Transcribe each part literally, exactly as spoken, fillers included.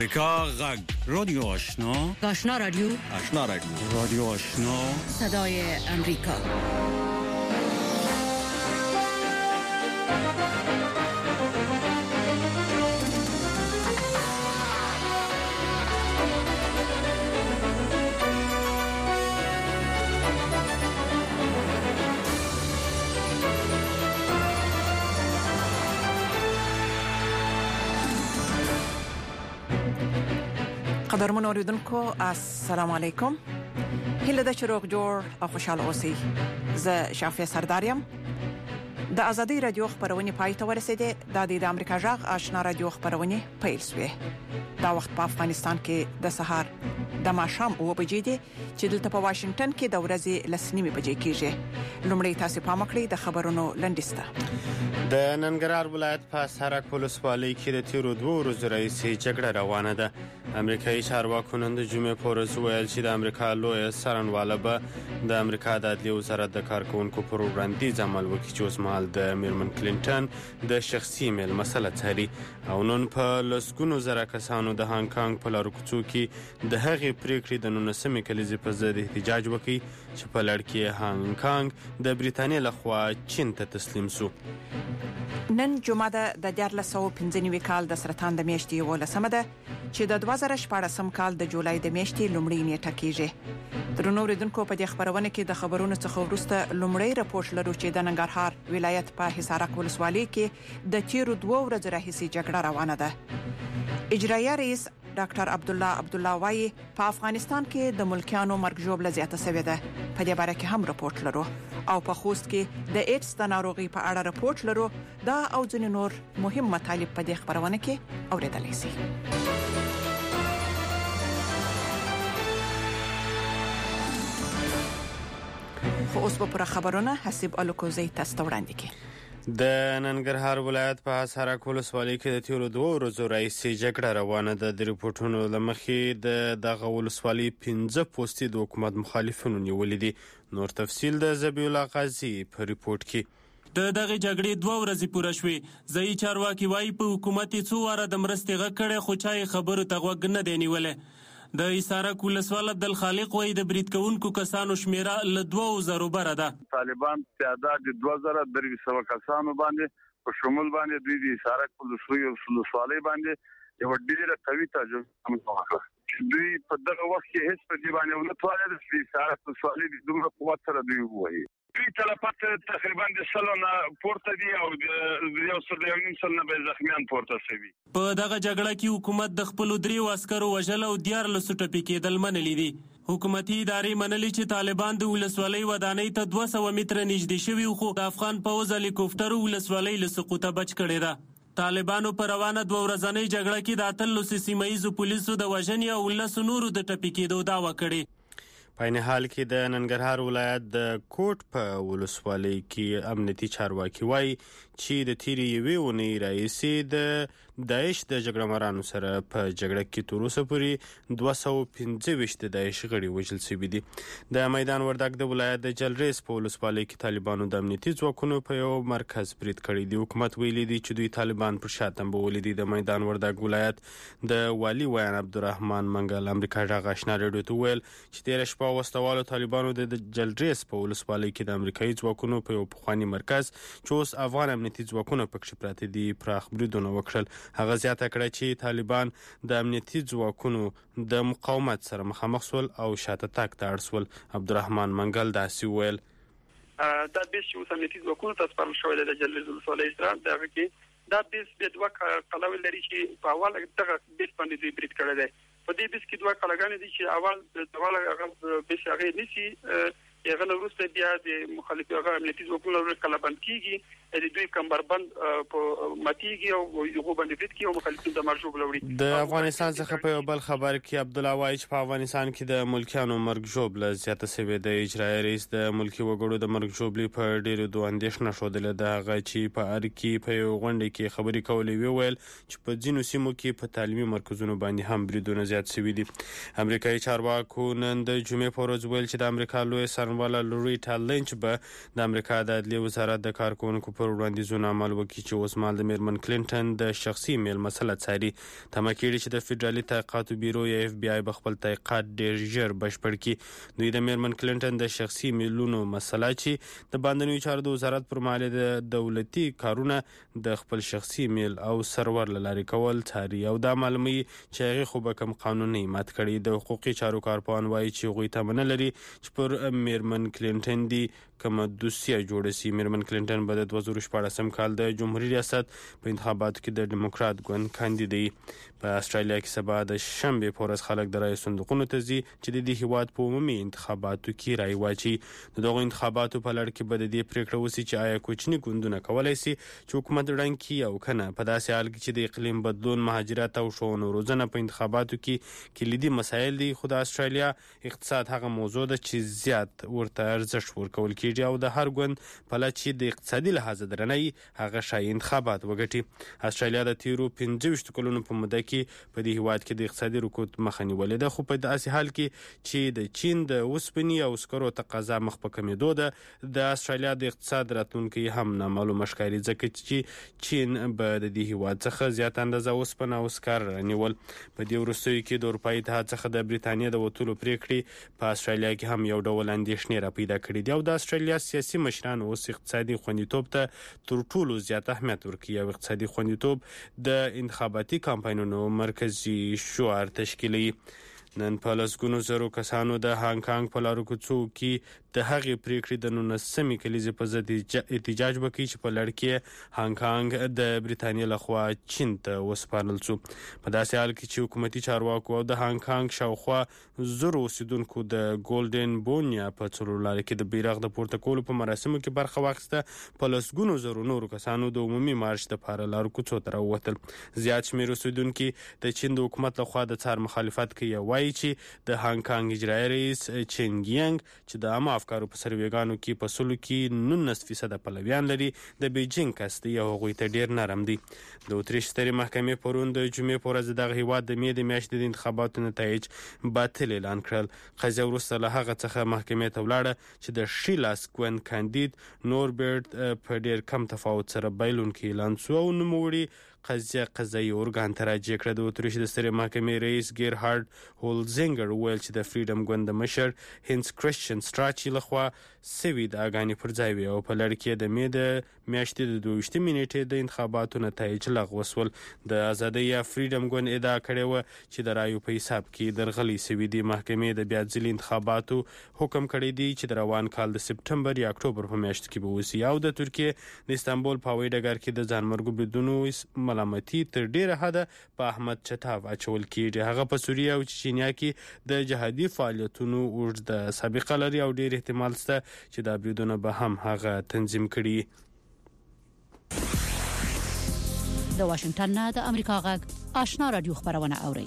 امریکا غږ رادیو آشنا آشنا رادیو آشنا رادیو رادیو آشنا صدای امریکا. قدرمن اوریدونکو السلام علیکم. هله د چروغ جوړ او خوشاله اوسئ. زه شافیه سرداریم. د ازادي رادیو خبرونه پای ته ورسېده. د د امریکا جغ آشنا رادیو خبرونه پیل شوه. دا وخت په افغانستان کې د سهار د ماښام او بجې دي چې دلته په واشنگټن کې د ورځې لسنیمه بجې کېږي. لومړی تاسو پام کړئ د خبرونو لنډیسته. د ننګرهار ولایت په سرک ولسوالۍ کې د تیرو دوه ورځو راهیسې جګړه روانه ده. امریکایي چارواکو نن د جمعې په ورځ ویل چې د امریکا لویه څارنواله به د امریکا د عدلیې وزارت د کارکونکو پر وړاندیز عمل وکړي چې اوسمهال د میرمن کلینټن د شخصي ایمیل مسله څاري او نن په لسګونو زره کسانو د هانګ کانګ په لارو کوڅو کې د هغې پریکړې د نولسمې کلیزې په ضد احتجاج وکړي چې په لړ کې هانګ کانګ د بریتانیې لخوا چین ته تسلیم شو. نن جمعه ده د دیارلس سوه پنځه نوي کال د سرطان د میاشتې یولسمه ده چې د دوه زره شپاړسم کال د جولای د میاشتې لومړۍ نیټه کېږي. درنو اوریدونکو په دې خبرونه کې د خبرونو څخه وروسته لومړی راپور لرو چې د ننګرهار ولایت په حصارک ولسوالۍ کې د تیرو دوه ورځو راهیسې جګړه روانه ده. اجرایي رئیس ډاکټر عبدالله عبدالله وايي په افغانستان کې د ملکیانو مرګ ژوبله زیاته شوې ده. په دې باره کې هم راپور لرو او په خوست کې د ایډز د ناروغي په اړه راپور لرو. دا او ځینې نور مهم مطالب په دې خبرونه کې اوریدلای شئ. خو اوس په پوره خبرونه حسیب الکوزی تاسو ته وړاندې کړي. د ننګرهار ولایت په حصارک ولسوالۍ کې د تیرو دوه ورځو راهیسې جګړه روانه ده. د ریپورتونو له مخې د دغه ولسوالۍ پنځه پوستې د حکومت مخالفینو نیولې دي. نور تفصیل د ذبیح الله قاضي په ریپورت کې. د دغه جګړې دوه ورځې پوره شوې. ځایي چارواکي وایي په حکومت څو واره د مرستې غږ کړی خو چا یې خبرو ته غوږ نه دی نیولی. د حصارک ولسوال عبدالخالق وایي د برید کوونکو کسانو شمیره له دوه زرو بره ده. طالبان تعداد دوه زره درې سوه کسانو باندې په شمول باندې دوی د حصارک ولسوالۍ باندې یو ډېره قوي تجربه وکړه. دوی په دغه وخت کې هیڅ په دې باندې ونه توانېدل چې حصارک ولسوالۍ د دومره قوت سره دوی ووایي. دوی تلفات تقریبا د سلو نه پورته دي او د یو سل یو نیم سل نه به زخمیان پورته شوي. په دغه جګړه کې حکومت د خپلو دریو عسکرو وژل او دیارلسو ټپي کېدل منلي دي. حکومتي ادارې منلي چې طالبان د ولسوالۍ ودانۍ ته دوه سوه متره نږدې شوي خو د افغان پوځ هلیکوپټرو ولسوالۍ له سقوطه بچ کړې ده. طالبانو په روانه دوه ورځنۍ جګړه کې د اتلسو سیمه ییزو پولیسو د وژنې او لسو نورو د ټپي کېدو دعوه کړې. په عین حال کې د ننګرهار ولایت د کوټ په ولسوالۍ کې امنیتي چارواکي وایي چې د تیرې یوې اونۍ راهیسې د داعش د جګړهمارانو سره په جګړه کې تر اوسه پورې دوه سوه پنځه ویشت د داعش غړي وژل شوي دي. د میدان وردګ د ولایت د جلریز په ولسوالۍ کې طالبانو د امنیتي ځواکونو په یو مرکز برید کړی دی. حکومت ویلي دی چې دوی طالبان پر شا تنبولي دي. د میدان وردګ ولایت د والي ویان عبدالرحمن منګل امریکا جغ آشنا رادیو ته ویل چې تېره شپه وسوالو طالبانو د جلریز په ولسوالۍ کې د امریکایي ځواکونو په یو پخواني مرکز چې اوس افغان امنیتي ځواکونه پکې پراته دي پراخ بریدونه وکړل. هغه زیاته کړه چې طالبان د امنیتي ځواکونو د مقاومت سره مخامخ شول او شاته تګ ته اړ شول. عبدالرحمن منګل داسې وویل دا بیس چې اوس امنیتي ځواکونو ته سپارل شوی دی د جلریز ولسوالۍ سره د هغه کې دا بیس بیا دوه قلاوې لري چې په اول دغه بیس باندې دوی برید کړی دی. په دې بیس کې دوه کلاګانې دي چې اول د اول هغه بیس هغه نشي هغه له وروسته بیا د مخالفي هغه امنیتي ځواکونو وروسته کلابند کېږي د دوی کمربند په ماتیږي او یو باندې برید کوي او مخالفین د مرجوب لوري. د افغانستان څخه په یو بل خبر کې عبدالله وایي چې په افغانستان کې د ملکیانو مرګ ژوبله زیاته شوې ده. اجرایي رئیس د ملکي وګړو د مرګ ژوبلې په ډېرو دوه اندېښنه ښودله. د هغه چې په ار کې په یو غونډه کې خبرې کولې وویل چې په ځینو سیمو کې په تعلیمي مرکزونو باندې هم بریدونه زیات شوي دي. امریکایي چارواکو نن د جمعې په ورځ ویل چې د امریکا لویه څارنواله لوري ټالنچ به د امریکا د عدلیې وزارت د کارکونکو پر وړاندیزونو عمل وکړي چې اوس مهال د میرمن کلینټن د شخصي ایمیل مسله څاري. تمه کېږي چې د فدرالي تحقیقاتو بیرو یا اف بی آی به خپل تحقیقات ډېر ژر بشپړ کړي. دوی د میرمن کلینټن د شخصي ایمیلونو مسله چې د باندنیو چارو د وزارت پر مهال د دولتي کارونه د خپل شخصي ایمیل او سرور له لارې کول څاري او دا معلوموي چې هغې خو به کوم قانون نه مات کړي. د حقوقي چارو کارپوهان وایي چې هغوی تمه نه لري چې پر میرمن کلینټن دي کومه دوسیه جوړه سي. میرمن کلینټن به د دوه زره شپاړسم کال د جمهوریت ریاست په انتخاباتو کې د ډیموکرات ګوند کاندیدي. په استرالیا کې سبا د شنبې په ورځ خلک د رایې صندوقونو ته ځي چې د دې هیواد په عمومي انتخاباتو کې رایې واچي. د دغو انتخاباتو په لړ کې به د دې پریکړه وشي چې آیا کوچني ګوندونه کولی سي چې حکومت ړنګ کړي او که نه. په داسې حال کې چې د اقلیم بدلون، مهاجرت او ښوونه او روزنه په انتخاباتو کې کلیدي مسایل دي، خو د استرالیا اقتصاد هغه موضوع ده چې زیات ورته ارزښت ورکول کېږي او د هر ګوند په لړ چې د اقتصادي لحاظه درنه هغه ښایي انتخابات وګټي. استرالیا د تیرو پنځه ویشت کلونو په موده کې په دې هیواد کې د اقتصادي رکود مخه نیولې ده، خو په داسې حال کې چې د چین د اوسپنې او سکرو تقاضا مخ په کمېدو ده، د استرالیا د اقتصاد راتلونکی هم نامعلومه ښکاري، ځکه چې چین به د دې هیواد څخه زیات اندازه اوسپنه او سکر رانیول. په دې وروستیو کې د اروپایي اتحاد څخه د بریتانیا د وتلو پریکړې په استرالیا کې هم یو ډول اندېښنې را پیدا کړي دي او د استرالیا سیاسي مشران اوس اقتصادي خوندیتوب ته تر ټولو زیات اهمیت ورکوي او اقتصادي خوندیتوب د انتخاباتي کمپاینونو مرکزي شعار تشکیلوي. نن په لسګونو زرو کسانو د هانګ کانګ په لارو کوڅو کې د هغې پریکړې د نولسمې کلیزې په ضد احتجاج وکړي چې په لړ کې هانګ کانګ د بریتانیا لخوا چین ته وسپارل شو. په داسې حال کې چې حکومتي چارواکو او د هانګ کانګ شاوخوا زرو اوسیدونکو د ګولډن بونیا په څلور لارې کې د بیرغ د پورته کولو په مراسمو کې برخه واخیسته، په لسګونو زرو نورو کسانو د عمومي مارش دپاره لارو کوڅو ته راووتل. زیات شمېر اوسیدونکي د چین د حکومت لخوا د څار مخالفت کوي او وایي چې د هانګ کانګ اجرایي رئیس چینګ ینګ چې د عامه افکارو په سروېګانو کې په سلو کې نولس فیصده پلویان لري، د بیجینګ کس دی او هغوی ته ډېر نرم دی. د اتریش سترې محکمې پرون د جمعې په ورځ دغه هیواد د مې د میاشتې د انتخاباتو نتایج باطل اعلان کړل. قضیه وروسته له هغه څخه محکمې ته ولاړه چې د ښي لاس ګوند کاندید نوربرټ په ډېر کم تفاوت سره بایلونکی اعلان شو او نوموړي قضیه قضایي ارګان ته راجع کړه. د اتریش د سترې محکمې رئیس ګیرهارډ هولزینګر وویل چې د فریډم ګوند د مشر هینس کرسچن سټراچي لخوا سوي دعاګانې پر ځای وي او په لړ کې د مې د میاشتې د دوه ویشتمې نیټې د انتخاباتو نتایج لغوه شول. د ازادۍ یا فریډم ګوند ادعا کړې وه چې د رایو په حساب کې درغلي سوي دي. محکمې د بیا ځلي انتخاباتو حکم کړی دی چې د روان کال د سپټمبر یا اکتوبر په میاشت کې به وشي او د ترکیې د استانبول په هوایي ډګر کې د ځانمرګو بریدونو ملامتي تر ډیره حده په احمد چټاو اچول کېږي. هغه په سوریه او چچنیا کې د جهادي فعالیتونو اوږده سابقه لري او ډیر احتمال شته چې دا بریدونه به هم هغه تنظیم کړي. د واشنگټن نه د امریکا غږ آشنا رادیو خبرونه اوري.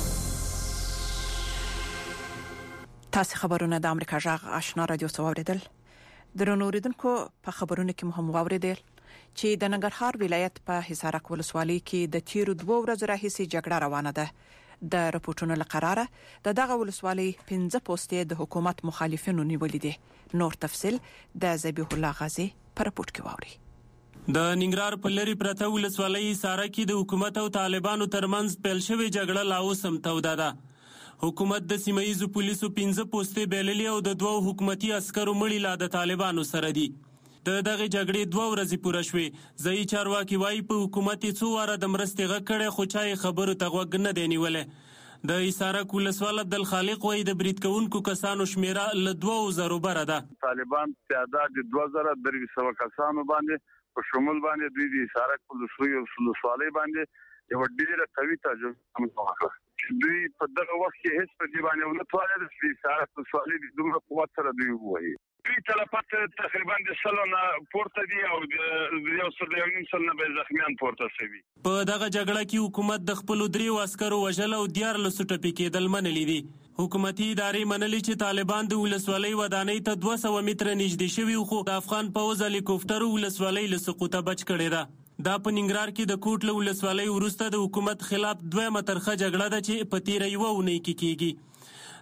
تاسو خبرونه د امریکا غږ آشنا رادیو څخه اوریدل. درنو اوریدونکو په خبرونه کې مهم اوریدل چې د ننګرهار ولایت په حصارک ولسوالۍ کې د تیرو دوه ورځو راهیسې جګړه روانه ده. د رپورټونو لقراره د دغه ولسوالۍ پنځه پوسټې د حکومت مخالفینو نیولې دي. نور تفصيل د ذبیح الله غازی په رپورټ کې واوري. د ننګرهار په لری پرته ولسوالۍ حصارک کې د حکومت او طالبانو ترمنځ پیل شوې جګړه لا اوس هم توده ده. حکومت د سیمایي پولیسو پنځه پوسټې بیللې او د دوه حکومتي عسکرو مړي لا د طالبانو سره دي. د دغه جګړې دوه ورځې پوره شوې. ځایي چارواکي وایي په حکومت څو واره د مرستې غږ کړی خو چا یې خبرو ته غوږ نه دی نیولی. د حصارک ولسوال عبدالخالق وایي د برید کوونکو کسانو شمیره له دوه زرو بره ده. طالبان تعداد دوه زره درې سوه کسانو باندې په شمول باندې دوی د حصارک ولسوالۍ باندې یو ډېره قوي تجربه وکړه. دوی په دغه وخت کې هیڅ په دې باندې ونه توانېدل چې حصارک ولسوالۍ د دومره قوت سره دوی ووایي. دوی تلفات تقریبا د سلو نه پورته دي او د یو سل یو نیم سل نه به زخمیان پورته شوي. په دغه جګړه کې حکومت د خپلو دریو عسکرو وژل او دیارلسو ټپي کېدل منلي دي. حکومتي ادارې منلي چې طالبان د ولسوالۍ ودانۍ ته دوه سوه متره نږدې شوي خو د افغان پوځ هلیکوپټرو ولسوالۍ له سقوطه بچ کړې ده. دا په ننګرهار کې د کوټ له ولسوالۍ وروسته د حکومت خلاف دویمه ترخه جګړه ده چې په تیره یوه اونۍ کې کېږي.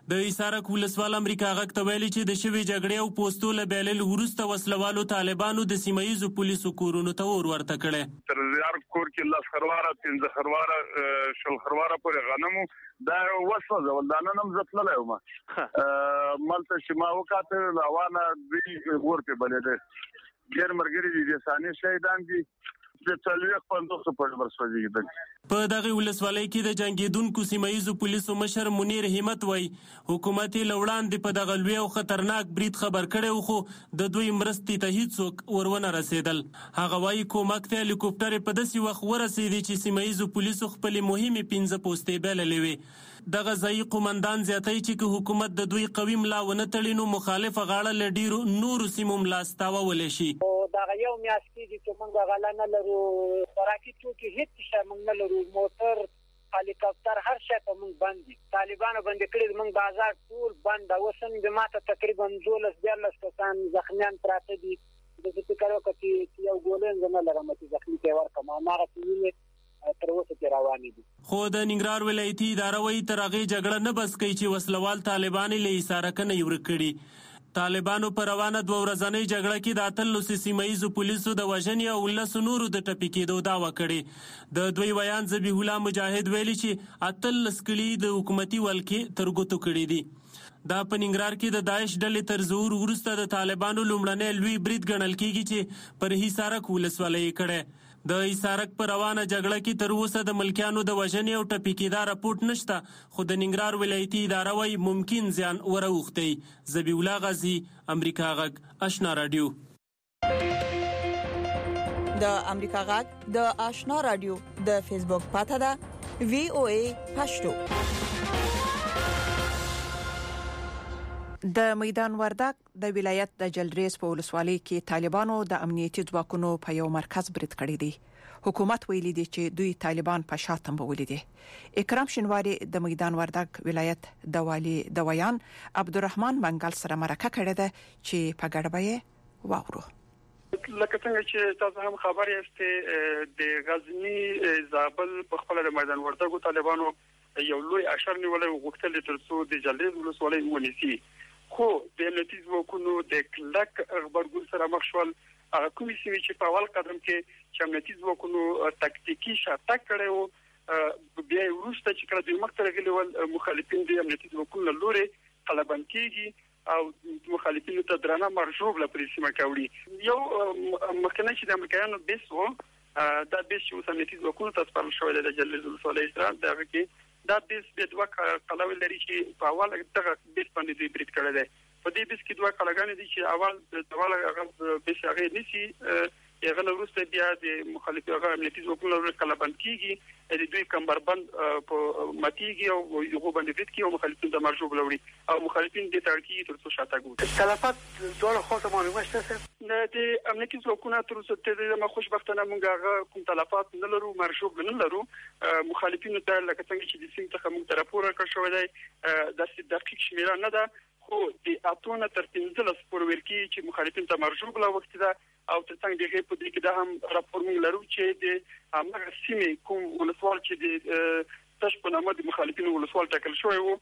د ایسارک ولسوال امریکا غږ ته ویلي چې د شوې جګړې او پوستو له بیلل وروسته وسلوالو طالبانو د سیمه ییزو پولیسو کورونو ته اور ورته کړی. تر زیار کور کې لاس خرواره پنځه خرواره شل خرواره پورې غنمو دا وسوځه ولدانه نم زتللای ومه مالته چې ما وکاته روانه دی ورته بلې ده ډېر مرګري دي ثاني شهیدان دي د څلوېښت پنځوس په ورسوځي. په دغه ولسوالۍ کې د جنگیدونکو سیمه ییزو پولیسو مشر منیر همت وای حکومت له وړاندې په دغه لوی او خطرناک برید خبر کړي خو د دوی مرستې ته هیڅوک ورونه رسیدل. هغه وای کومک ته هلیکوپټر په داسې وخت ورسېدي چې سیمه ییزو پولیسو خپل مهمه پنځه پوستې بللې وي. دغه ځای قومندان زیاتای چې حکومت د دوی قوي ملا ونه تړینو مخالف غاړه لډیرو نور سیمو ملاستاوه ولې شي. دا یو میاش کې چې موږ غلا نه لرو خوراکي توکي هیڅ څه موږ نه لرو موټر هلیکاپټر هر څه ته موږ باندې طالبانو باندې کړی موږ بازار ټول بند اوسن د ماته تقریبا دولس دیارلس کسان زخمیان پراته دي د دې کارو کې یو ګولن نه لرم چې زخمی کې ورکم ما راځي تر اوسه کې روان دي. خو د ننګرهار ولایتي اداره وایي تر هغه جګړه نه بس کوي چې وسلوال طالبان له ایسارک نه یور کړي. طالبانو پر روانه دوه ورځنۍ جګړه کې د اتلس سیمه ییزو پولیسو د وژنې او ولس نورو د ټپي کېدو دعوا کړې. د دوی ویان ذبیح الله مجاهد ویلي چې اتلس کلی د حکومتي ولکې تر ګوتو کړي دي. دا په ننګرهار کې د داعش ډلې تر ظهور وروسته د طالبانو لومړنی لوی برید ګڼل کېږي چې پر ایسارک ولسوالۍ کړی. د ایسارک پر روانه جګړه کې تر اوسه د ملکیانو د وژنې او ټپي کېدا راپورټ نشته خو د ننګرهار ولایتي اداره وايي ممکن زیان وراوښتی. ذبیح الله غازی امریکا غږ آشنا رادیو. د امریکا غږ د آشنا رادیو د فیسبوک پاڼه ده وی او ای پښتو. د میدان وردګ د ولایت د جلریز په ولسوالۍ کې طالبانو د امنیتي ځواکونو په یو مرکز برید کړی دی. حکومت ویلي دی چې دوی طالبان په شاتم بولي دي. اکرام شینواری د میدان وردګ ولایت د والی د ویان عبدالرحمن منګل سره مرکه کړې ده چې په ګډبه واورو. لکه څنګه چې تاسو هم خبر یاست د غزنی زابل په خپل د میدان وردګ طالبانو یو لوی اشر نیولې وغوښتل تر څو د جلریز ولسوالۍ ونیسي. خو د امنیتي ځواکونو د کلک خبرګون سره مخ شول. هغه کومې سیمې چې په اول قدم کې چې امنیتي ځواکونو تکتیکي شاتګ کړی و بیا وروسته چې کله دوی مخ ته راغلي ول مخالفین د امنیتي ځواکونو لوري قلبن کېږي او مخالفینو ته درانه مرجوب لپاره سیمه کوي. یو مخکنی چې د امریکایانو بیس و دا بیس چې اوس امنیتي ځواکونو ته سپارل شوی دی د جلریز ولسوالۍ سره دغه کې دا بیس به دوه کلاوي لري چې په اول دغه بیس باندې دوی برید کړی دی. په دې بیس کې دوه کلاګانې دي چې اول د اول هغه بیس هغه نشي یغه وروسته بیا د مخالفي هغه امنیتي ځواکونو لپاره کلبند کیږي د دوی کمبربند په ماتیږي او یو باندې برید کوي او مخالفین د مرجوب لوري او مخالفین د ترکیې تر څو شاته ګوري. تلفات ډول خو ته معلومه شته د امنیتي ځواکونو تر څو ته د خوشبختانه مونږ هغه کوم تلفات نه لرو مرجوب نه لرو. مخالفین ته لکه څنګه چې د سیم څخه موږ ته راپور راکړ شوی دی د دقیق شمیره نه ده خو د اتونه تر پنځلس پورې ورکی چې مخالفین ته مرجوب لا وخت ده او تر څنګه دغه په دې کې دا هم راپور موږ لرو چې د هغه سیمې کوم ولسوال چې د تاسو په نامه د مخالفینو ولسوال ټاکل شوی وو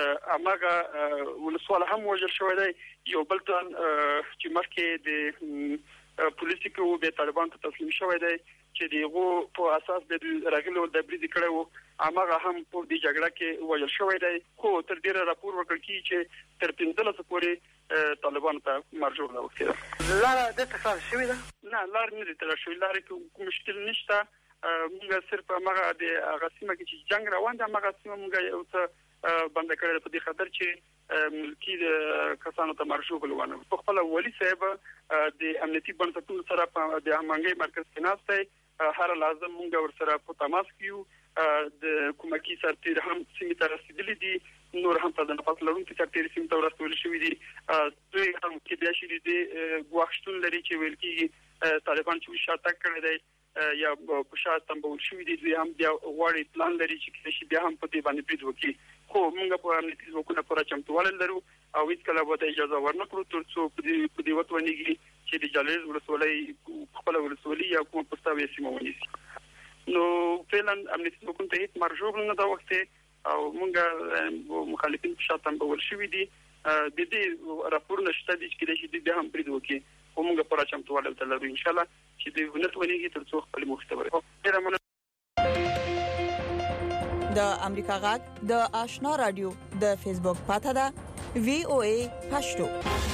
هغه ولسوال هم وژل شوی دی. یو بل ځان چې مخکې د پولیسو به طالبان ته تسلیم شوی دی چې دغه په اساس د راغلو د برید کړو هغه هم په دې جګړه کې وژل شوی دی. خو تر ډیره راپور ورکړ کی چې تر پنځلس پورې طالبان ته مرجوب نه وکړي. لار د تخار شوی ده نه لار نه تر شوی لار کې کوم مشکل نشته. موږ صرف هغه د غسیمه کې چې جنگ روان ده هغه سیمه موږ یو څه بند کړل په دې خاطر چې ملکی د کسانو ته مرجوب لونه. په خپل ولی صاحب د امنیتي بنسټونو سره په د امنګي مرکز کې ناشته هر لازم موږ ور سره په تماس کیو د کومکی سرتیر هم سیمه ته رسیدلې دي نور هم په دغه فصل لرونکو سرتیر سیمه ته ورسول شوې دي. دوی هم کې بیا شې دي غواښتون لري چې ویل کېږي طالبان چې شاتګ کړی دی یا په شاته تنبول شوې دي دوی هم بیا غواړي پلان لري چې کله بیا هم په دې باندې برید وکړي. خو موږ په امنیتي ځواکونو پوره چمتووالی لرو او هیڅ کله به اجازه ورنکړو تر څو په دې په دې وخت ونیږي چې د جلریز ولسوالۍ خپل ولسوالۍ یا کوم پستاوي سیمه ونیسي. نو فعلا امنیتي ځواکونو ته هیڅ مرجوب نه دا وخت او موږ مخالفین په شاته بول شوې دي د دې راپور نشته د چې د دې هم پرې دوکي کومه په راچم توله تل ان شاء الله چې د هنر ونیږي تر څو خپل مختبر د امریکا غږ د آشنا رادیو د فیسبوک پاته ده وی او ای پښتو.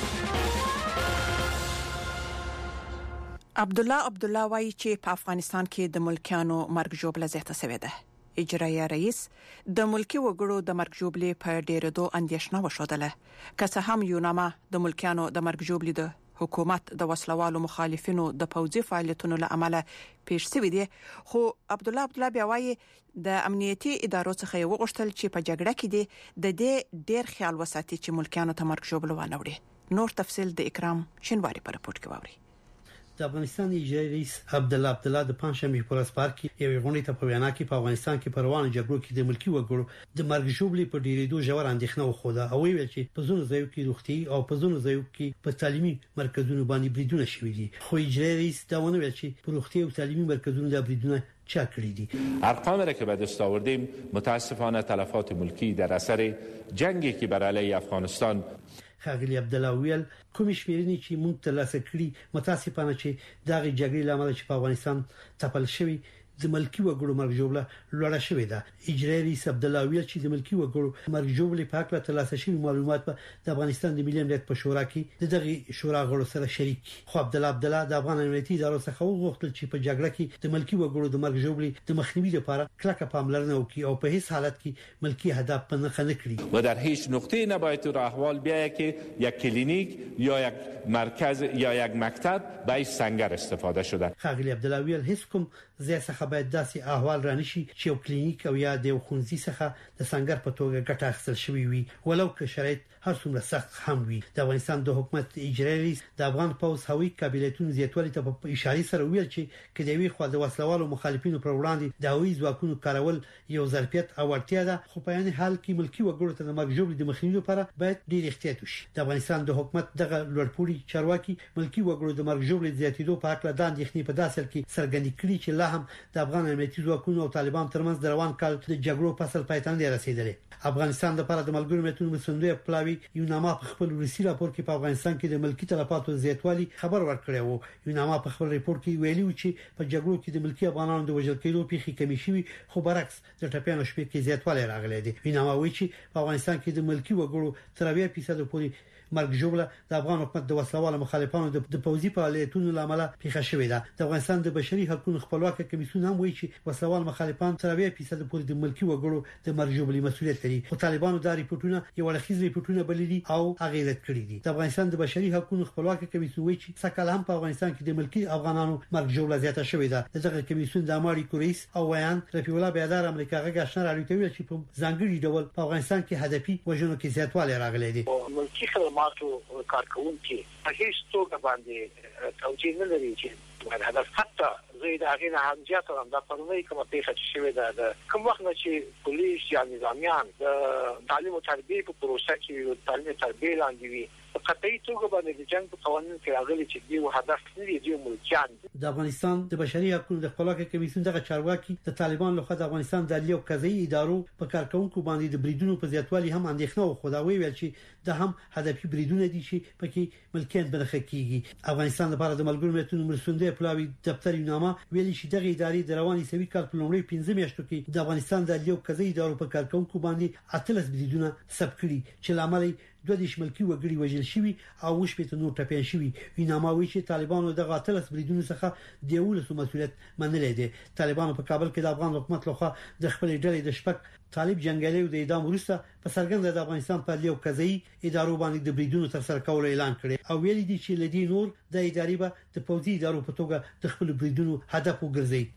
عبد الله عبد الله وايي چې په افغانستان کې د ملکیانو مرګ جوړه زیاته شوې ده. اجرایي رئیس د ملکی وګړو د مرګ جوړې په ډېر دوه اندیشنه وشودله. که څه هم یو نامه د ملکیانو د مرګ جوړې د حکومت د وسلوالو مخالفینو د پوځي فعالیتونو له امله پیښ شوې دي، خو عبد الله عبد الله بیا وايي د امنیتي ادارو څخه یو غوښتل چې په جګړه کې دي د دې ډېر خیال وساتي چې ملکیانو ته مرګ جوړه ونه وړي. نور تفصيل د اکرام شینواری په رپورت کې ووري. د افغانستان اجرایي رئیس عبد الله عبد الله د پنځشنبه په ورځ پارک یو غونډه ته په وینا کې په افغانستان کې پروانه جګړو کې د ملکی وګړو د مرګ جوړې په ډیرېدو ژور اندېښنه وخوده او ویل چې په زونو ځایو کې روغتي او په زونو ځایو کې په تعلیمي مرکزونو باندې بریدونه شوي دي. خو اجرایي رئیس دا ونه ویل چې په روغتي او تعلیمي مرکزونو د بریدونه چا کړی دي. ارقامی را که به دست آوردیم متاسفانه تلفات ملکی در اثر جنگی که بر علیه افغانستان خاغلی عبد الله ویل کوم شمیرنی چې مونږ ترلاسه کړی متاسفانه چې دغه جګړې لامل چې په افغانستان تپل شوی د ملکی وګړو مرګ جوړه لوړه شوې ده. اجرایي رئیس عبد الله ویل چې د ملکی وګړو مرګ جوړې په اړه ترلاسه شوی معلومات په د افغانستان د ملي امنیت په شورا کې دغه شورا غړو سره شریک. خو عبد الله عبد الله د افغان امنیتي ادارو څخه وغوښتل چې په جګړه کې د ملکی وګړو د مرګ جوړې د مخنیوي لپاره کلکه پاملرنه وکړي او په هیڅ حالت کې ملکی هدف په نښه نه کړي و در هیچ نقطه‌ای نباید تو احوال بیاید که یک کلینیک یا یک مرکز یا یک مکتب به سنگر استفاده شده. خاغلی عبد الله ویل هیڅ کوم ځای څخه باید داسې احوال رانشي چې یو کلینیک او یا د خونځي څخه د سنگر په توګه ګټه اخیستل شوی وي ولو که شرایط هر څومره سخت هم وي. د افغانستان د حکومت اجرایي رئیس د افغان پوز هوایي قابلیتونو زیاتوالي ته په اشاره سره ویل چې کله وی خو د وسلوالو مخالفینو پر وړاندې د هوایي ځواکونو کارول یو ظرفیت او اړتیا ده، خو په یعنی حال کې ملکی وګړو ته د مرګ جوړې د مخنیوي لپاره باید ډیر احتیاط وشي. د افغانستان د حکومت دغه لوړپوړي چارواکي ملکی وګړو د مرګ جوړې زیاتېدو په اړه د اندېښنې په داسې کې څرګندې کړي چې لا هم د افغان امنیتي ځواکونو او طالبان ترمنځ د روان کال د جګړو فصل پای ته نه رسیدلی. افغانستان د لپاره د ملګرو ملتونو مسندوی پلاوی یو نامه په خپل روسي راپور کې په افغانستان کې د ملکی تلفاتو زیاتوالي خبر ورکړی وو. یو نامه په خپل راپور کې ویلي و چې په جګړو کې د ملکی افغانانو د وژل کېدو پیښې کمی شوي، خو برعکس د ټپیانو شمېر کې زیاتوالی راغلی دی. یو نامه وایي چې په افغانستان کې د ملکی وګړو تر اویا فیصد پورې مرګ جوړه د افغان حکومت د وسلوالو مخالفانو د پوځي فعالیتونو لامل پیښه شوې ده. د افغانستان د بشري حقوقو خپلواک کمیسیون هم وایي چې وسلوال مخالفان تر اویا فیصد پورې د ملکی وګړو د مرګ جوړې مسؤلیت لري، خو طالبانو دا ریپورتونه یو اړخیز ریپورتونه بللي او هغه رد کړي دي. د افغانستان د بشري حقوقو خپلواک کمیسیون وایي چې سکهال هم په افغانستان کې د ملکی افغانانو مرګ جوړه زیاته شوې ده. دغه کمیسیون د اماري کوریس او ویان رفیع الله بیادار امریکا غږ آشنا راډیو ته ویل چې په ځانګړي ډول په افغانستان کې هدفي وژنو کې زیاتوالی راغلی دی. ملکی خدماتو کارکونکي په هیڅ توګه باندې توجیه نه لري چې هدف حتی زید هغه هم زیات هم د پرونی کومه پیښه شوې ده. د کوم وخت چې پولیس یا نظامیان د تعلیم او تربیه په پروسه کې تعلیم او تربیه لاندې وي په قطعي توګه باندې د جنگ په قوانینو کې راغلي چې دی هدف نه دی د ملکیان. د افغانستان د بشري حقوقو د خپلواک کمیسیون دغه چارواکي د طالبان لخوا د افغانستان د عدلیه او قضایي ادارو په کارکونکو باندې د بریدونو په زیاتوالي هم اندېښنه وخوده ویل چې د هم هدفي بریدونه دي چې پکې ملکیت بنخه کیږي. افغانستان لپاره د ملګرو ملتونو مرستندوی پلاوی دفتر نامه ویلي چې دغه ادارې د رواني سوي کال په لومړي پنځه میاشتو کې د افغانستان د عدلیه او قضایي ادارو په کارکونکو باندې اتلس بریدونه ثبت کړي چې لامل دوه دیش ملکی وګړي وژل شوي او وشپېته نور ټپيان شوي. وینامه وایي چې طالبانو دغه اتلس بریدونو څخه د ولسو مسؤلیت منلې دي. طالبانو په کابل کې د افغان حکومت لخوا د خپل ډلې د شپږ طالب جنگیالي د اعدام وروسته په څرګنده د افغانستان په عدلیه او قضایي ادارو باندې د بریدونو تر سره کولو اعلان کړي او ویلي دي چې لدی نور د ادارې به د پوځي ادارو په توګه د خپل بریدونو هدف وګرځي.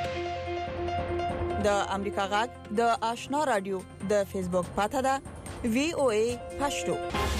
د امریکا غږ د آشنا رادیو د فیسبوک پاته ده وی او ای پښتو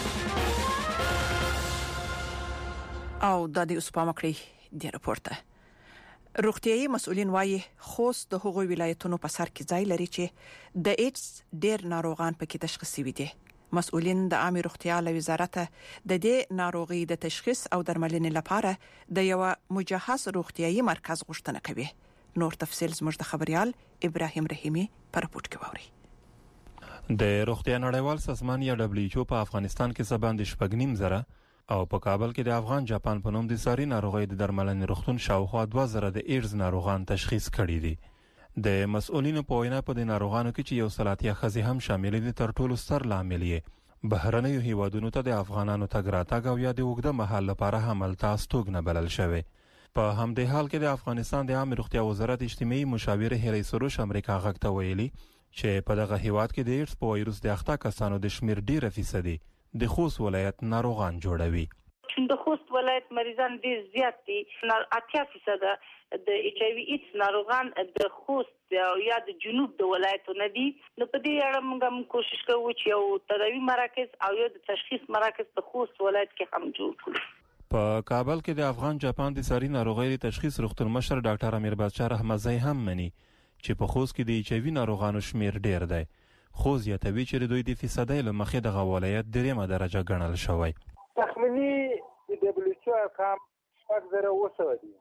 او د دې اوس په مکړی د راپورته. روغتيایي مسؤلین وايي خوست د هغوی ولایتونو په سر کې ځای لري چې د ایډز ډېر ناروغان پکې تشخیص شوي دي. مسؤلین د عامه روغتیا له وزارت د دې ناروغي د تشخیص او درملنې لپاره د یو مجهز روغتيایي مرکز غوښتنه کوي. نور تفصيل زموږ د خبريال ابراهيم رحيمي په راپورټ کې ووري. د روغتیا نړیوال سازمان یا دبليو ایچ او په افغانستان کې سباند شپږنیم زره او په کابل کې د افغان جاپان په نوم د ساري ناروغي د درملنې روغتون شاوخوا دوه زره د ایډز ناروغان تشخیص کړي دي د مسؤلینو په وینا په د ناروغانو کې چې یو سلاتیا خزي هم شامل دي تر ټولو ستر لامل یې بهرنیو هیوادونو ته د افغانانو تګ راتګ او یا د اوږده مهال لپاره حملته استوګنه بلل شوی. په همدې حال کې د افغانستان د عامه روغتیا وزارت اجتماعي مشاور هیلې سروش امریکا غږ ته ویلي چې په دغه هیواد کې د ایډز په وایروس د اخته کسانو د شمیر ډیره فیصدي د خوست ولایت ناروغان جوړوي. د خوست ولایت مریضان ډیر زیات دي، اتیا فیصد د ایچ آی وی ایډز ناروغان د خوست یا د جنوب د ولایتونو دي. نو په دې اړه موږ کوشش کوو چې یو تداوی مراکز او یو د تشخیص مراکز په خوست ولایت کې هم جوړ کړو. په کابل کې د افغان جاپان د ساري ناروغي تشخیص روغتون مشر ډاکټر امیر بادشاه رحمزی هم مني چې په خوست کې د ایچ آی وی ناروغانو شمیر ډیر دی. خو زیاتوي چې د دوی د فیصدۍ له مخې د ولایت دریمه درجه ګڼل شوی. تخمینی د دبليو ایچ او ارقام شپږ زره اوه سوه دي.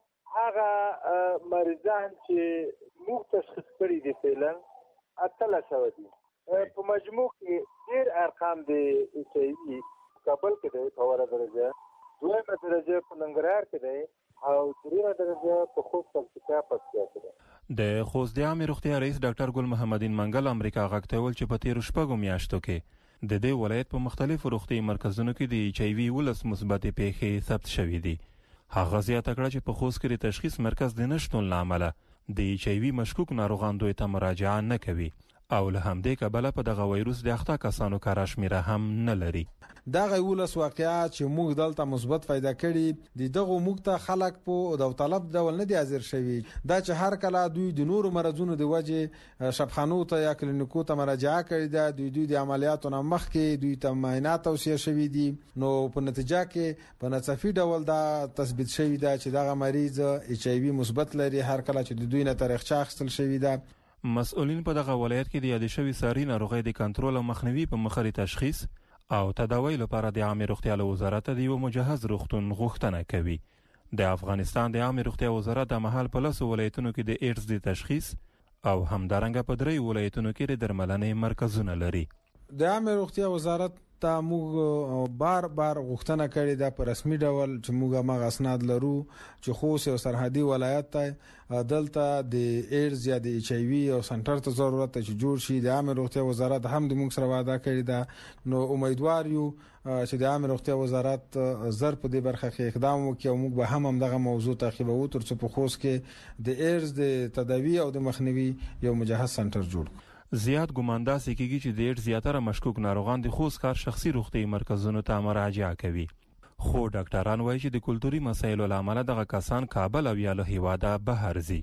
هغه مریضان چې موږ تشخیص کړي دي فعلا اتلس سوه دي. په مجموع کې ډېر ارقام د ایچ آی وي کابل کې دی په اوله درجه، دویمه درجه په ننګرهار کې دی او دریمه درجه په خوست پکتیا پکتیا کې دی. د خوست د عامه روغتیا رئیس ډاکټر ګل محمدین منګل امریکا غږ ته ویل چې په تیرو شپږو میاشتو کې د دې ولایت په مختلفو روغتي مرکزونو کې د ایچ آی وي ولس مثبت پیښې ثبت شوې دي. هغه زیاته کړه چې په خوست کې د تشخیص مرکز د نشټون لامل د ایچ آی وي مشکوک ناروغان دوی ته مراجعه نه کوي او له همدې کبله په دغه وایروس د اخته کسانو کار شمیره هم نه لري. دغه ولس واقعیت چې موږ دلته مثبت پیدا کړي د دغه موږ ته خلک په داو طلب ډول نه دي حاضر شوي. دا چې هر کله دوی د نورو مرزونو د وجه شفخانو ته یا کلینیکو ته مراجعه کړي ده، دوی دوی د عملیاتو نه مخکې دوی ته معاینات توصیه شوي دي، نو په نتیجه کې په ناڅاپي ډول دا تثبیت شوی ده چې دغه مریض ایچ آی وي مثبت لري هر کله چې د دوی نه تاریخچه اخیستل شوی ده. مسؤلین په دغه ولایت کې د یادې شوي ساري ناروغۍ د کنټرول او مخنیوي په مخه تشخیص او تداوی لپاره د عامه روغتیا وزارت د یو مجهز روغتون غوښتنه کوي. د افغانستان د عامه روغتیا وزارت د محل په لاسو ولایتونو کې د ایډز د تشخیص او همدارنګه په درې ولایتونو کې د درملنې مرکزونه لري. د عامه روغتیا وزارت ته موږ بار بار غوښتنه کړې ده په رسمي ډول چې موږ هغه اسناد لرو چې خوست یو سرحدي ولایت ته دلته د ایډز یا د ایچ آی وي او سنټر ته ضرورت چې جوړ شي. د عامه روغتیا وزارت هم د موږ سره وعده کړې ده، نو امیدوار یو چې د عامه روغتیا وزارت زر په دې برخه کې اقدام وکړي او موږ به هم دغه موضوع تعقیبوو تر څو په خوست کې د ایډز د تداوی او د مخنیوي یو مجهز سنټر جوړ کړو. زیات ګمانداز کیږي چې د ایډز زیاتره مشکوک ناروغان د خوست کار شخصي روغتي مرکزونو ته مراجعه کوي. خو ډاکټران وایي چې د کلتوري مسایلو لامل دغه کسان کابل او یا له هیواده بهر ځي.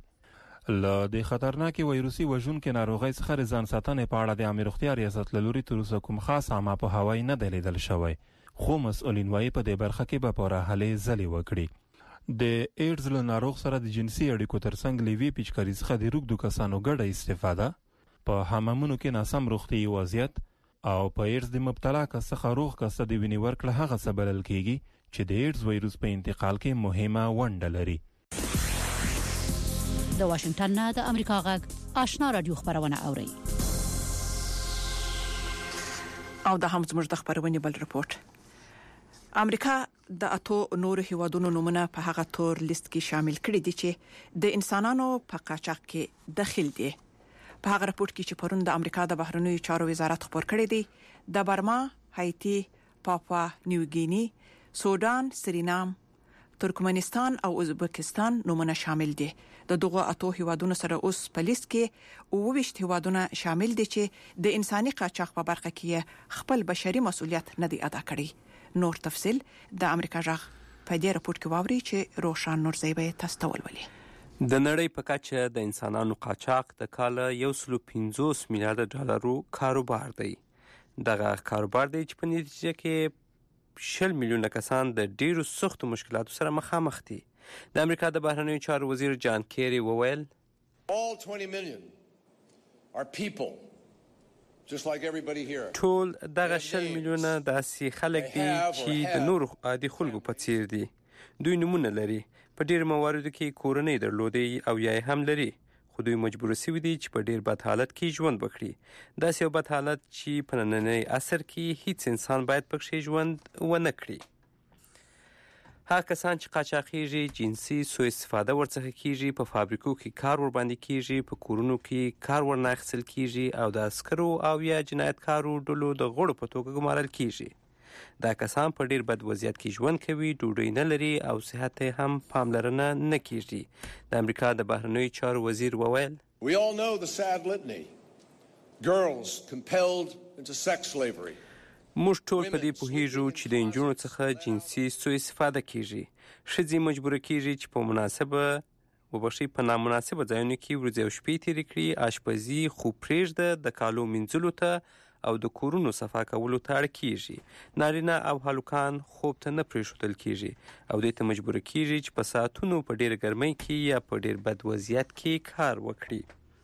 له د خطرناکي وایروسي وژونکو ناروغۍ څخه ځان ساتنې په اړه د امیر روغتیا ریاست له لوري تر اوسه کوم خاص عامه په هوای نه دی لیدل شوی، خو مسؤلین وایي په دې برخه کې به پوره هلې ځلې وکړي. د ایډز له ناروغ سره د جنسي اړیکو ترڅنګ لیوي پیچکاري څخه د روږدو کسانو ګډه استفاده، په حمامونو کې ناسم روغتي وضعیت او په ایډز د مبتلا کس څخه روغ کس د وینې ورکړه هغه څه بلل کیږي چې د ایډز وایروس په انتقال کې مهمه ونډه لري. د واشنگټن نه د امریکا غږ آشنا رادیو خبرونه اوري. او د هم زموږ د خبرونه بل رپورت. امریکا د اتو نورو هیوادونو نمونه په هغه تور لیست کې شامل کړي دي چې د انسانانو په قاچاق کې داخل دي. په هغه راپورټ کې چې پرون د امریکا د بهرنیو چارو وزارت خبر کړی دی، د برما، هایتي، پاپوا نیو ګینی، سودان، سرینام، ترکمنستان او ازبکستان نمونه شامل دي. د دغه اتو هیوادونو سره اوس په لیست کې اووه هیوادونه شامل دي چې د انساني قاچاق په برخه کې خپل بشري مسؤلیت نه دی ادا کړی. نور تفصيل د امریکا ژغ په دې راپورټ کې واوري چې روشان نورزیبه تاسو ته ولولي. د نړۍ په کچه د انسانانو قاچاق د کال یو سل پنځوس میلیارډ ډالرو کاروبار دی. دغه کاروبار دی چې په نتیجه کې شل میلیونه کسان د ډیرو سختو مشکلاتو سره مخامخ دي. د امریکا د بهرنیو چارو وزیر جان کیری وویل All twenty million are people just like everybody here. ټول دغه شل میلیونه داسې خلک دي چې د نورو عادي خلکو په څیر دي. دوی نمونه لري، په ډیر مواردو کې کورنۍ درلودي او یا هم لري، خو دوی مجبور شوي دي چې په ډیر بد حالت کې ژوند وکړي. داسې یو بد حالت چې په نننی عصر کې هیڅ انسان باید پکښې ژوند ونه کړي. هغه کسان چې قاچاقیږي، جنسي سوء استفاده ورڅخه کیږي، په فابریکو کې کار ورباندې کیږي، په کورونو کې کار ورنه اخیستل کیږي او د عسکرو او یا جنایتکارو ډلو د غړو په توګه ګمارل کیږي. دا کسان په ډیر بد وضعیت کې ژوند کوي، ډوډۍ نه لري او صحت ته هم پاملرنه نه کیږي. د امریکا د بهرنیو چارو وزیر وویل: We all know the sad litany. Girls compelled into sex slavery. موږ ټول په دې پوهیږو چې د نجونو څخه جنسي سوء استفاده کیږي. ښځې مجبوره کیږي چې په مناسبه وبښئ په نامناسبه ځایونو کې ورځې او شپې تېرې کړي، اشپزي خو پرېږده، د کالو مینځلو ته او د کورونو صفا کولو ته اړ کیږي. نارینه او هلکان خوب ته نه پرېښودل کیږي او دې ته مجبوره کیږي چې په ساعتونو په ډېره ګرمۍ کې یا په ډېر بد وضعیت کې کار وکړي.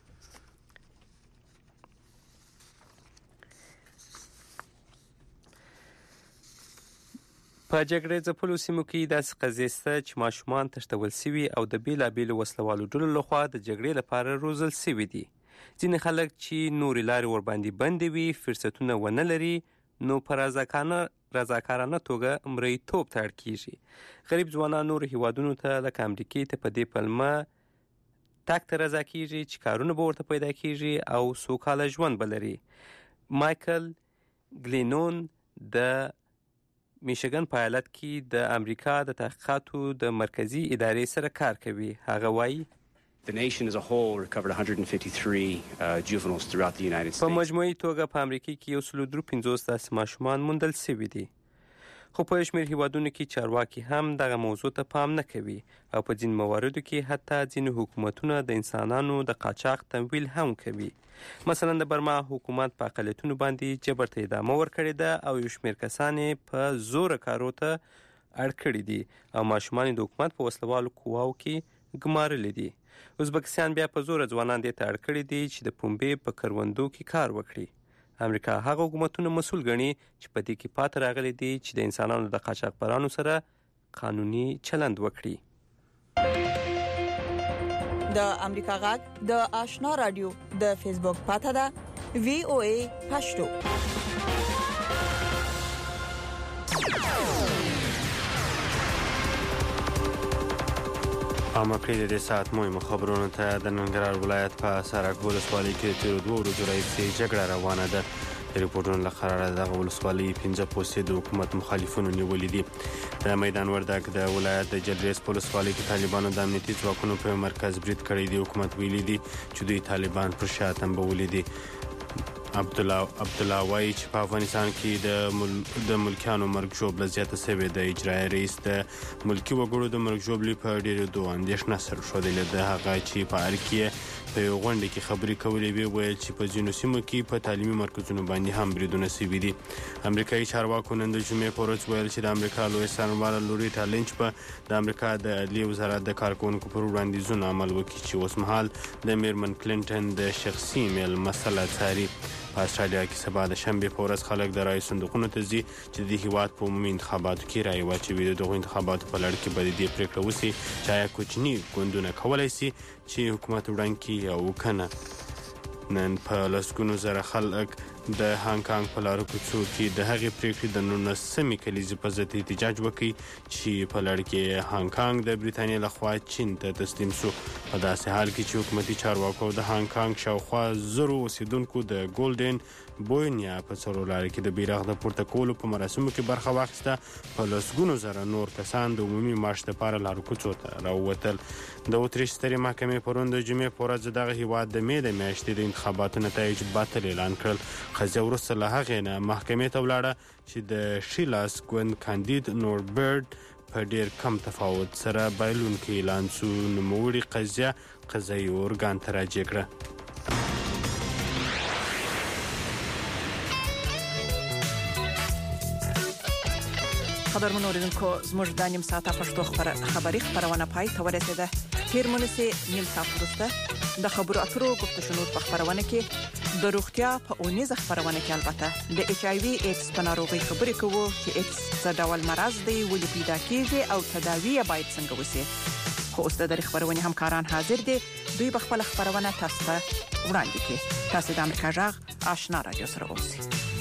په جګړې ځپلو سیمو کې داسې قضیې شته چې ماشومان تښتول سوي او د بېلابېلو وسلوالو ډلو لخوا د جګړې لپاره روزل سوي دي. ځینې خلک چې نورې لارې ورباندې بندې وي، فرصتونه ونه لري، نو په رضاکانه رضاکارانه توګه مریتوب ته اړ کیږي. غریب ځوانان نورو هیوادونو ته لکه امریکې ته په دې پلمه تګ ته رضا کیږي چې کارونه به ورته پیدا کیږي او سوکاله ژوند به لري. مایکل ګلینون د میشیګن په ایالت کې د امریکا د تحقیقاتو د مرکزی ادارې سره کار کوي. هغه وایي: The nation as a whole recovered one hundred fifty-three uh, juveniles throughout the United States. په مجموعي توګه په امریکا کې یو سل درې پنځوس داسې ماشومان موندل شوي دي. خو په شمېر هیوادونو کې چارواکي هم دغه موضوع ته پام نه کوي او په ځینو مواردو کې حتی ځینې حکومتونه د انسانانو د قاچاق تمویل هم کوي. مثلا د برما حکومت په اقلیتونو باندې جبر ته ادامه ورکړې ده او یو شمېر کسان په زوره کارو ته اړ کړي دي او ماشومان د حکومت په وسلوالو قواو کې ګمارلي دي. ازبکستان بیا په زوره ځوانان دې ته اړ کړي دي چې د پنبې په کروندو کې کار وکړي. امریکا هغه حکومتونه مسؤل ګڼي چې په دې کې پاتې راغلي دي چې د انسانانو د قاچاقبرانو سره قانوني چلند وکړي. د امریکا غږ د آشنا رادیو د فیسبوک پاته ده وی او ای پښتو. امریکا د ساعت مهمه خبرونه ته د ننګرهار ولایت په سرک ولسوالۍ کې تیر دوه ورځې راهیسې جګړه روانه ده. ریپورتونه لخراره دغه ولسوالۍ پنځه پوستې د حکومت مخالفینو نیولې دي. د میدان وردګ د ولایت د جلریز په ولسوالۍ کې طالبانو د امنیتي ځواکونو په مرکز برید کړی دی. حکومت ویلي دي چې دوی طالبان پر شا تنبولي دي. عبدالله عبدالله وایي چې په افغانستان کې د مل... د ملکیانو مرګ ژوبله زیاته شوې ده. اجرایي رئیس د ملکي وګړو د مرګ ژوبلې په ډېرېدو اندېښنه سره ښودلې ده. هغه چې په اړه کې په یو غونډه کې خبرې کولې وی ویل چې په ځینو سیمو کې په تعلیمي مرکزونو باندې هم بریدونه شوي دي. امریکایي چارواکو نن د جمعې په ورځ ویل چې د امریکا لوی څارنواله لوریټا لینچ په د امریکا د عدلیې وزارت د کارکونکو پر وړاندیزونو عمل وکړي چې اوسمهال د میرمن کلینټن د شخصي ایمیل مسله څاري. په استرالیا کې سبا د شنبې په ورځ خلک د رایې صندوقونو ته ځي چې د هیواد په عمومي انتخاباتو کې رایې واچوي. د دغو انتخاباتو په لړ کې به د دې پرېکړه وشي چې آیا کوچني ګوندونه کولی شي چې حکومت وړاندې کړي او که نه. نن په لسګونو زره خلک د هانګ کانګ په لارو کوڅو کې د هغې پرېکړې د نولسمې کلیزې په ضد احتجاج وکړي چې په لړ کې هانګ کانګ د برېټانیا لخوا چین ته تسلیم شو. په داسې حال کې چې حکومتي چارواکو د هانګ کانګ شاوخوا زرو اوسیدونکو د ګولډن بوینیا په څلورلارې کې د بیرغ د پورته کولو په مراسمو کې برخه واخیسته. په لسګونو زره نور کسان د عمومي مارش لپاره لارو کوڅو ته راووتل. د اتریش سترې محکمې پرون د جمعې په ورځ دغه هیواد د مې د میاشتې د انتخاباتو نتایج باطل اعلان کړل. قضیه وروسته له هغې نه محکمې ته ولاړه چې د شیلاس ګوند کاندید نوربرټ په ډیر کم تفاوت سره بایلونکی اعلان شو. نوموړي قضیه قضایي ارګان ته راجع کړه. خبرونه اوریدونکو زموږ د نیم ساعته پښتو خبري خبرونه پای ته ورسېده. تیر مونږه نیم ساعت وروسته د خبرو اترو گفتشنو په خبرونه کې د روغتیا په اونیزه خبرونه کې البته د ایچ آی وی ایډز په ناروغي خبرې کوو چې ایډز څه ډول مرض دی، ولې پیدا کیږي او تداوی یې باید څنګه وشي. خو اوس د خبرونه همکاران حاضر دي دوی په خپل خبرونه تاسو ته وړاندې کوي. تاسو د امریکا جغ آشنا رادیو سره اوسئ.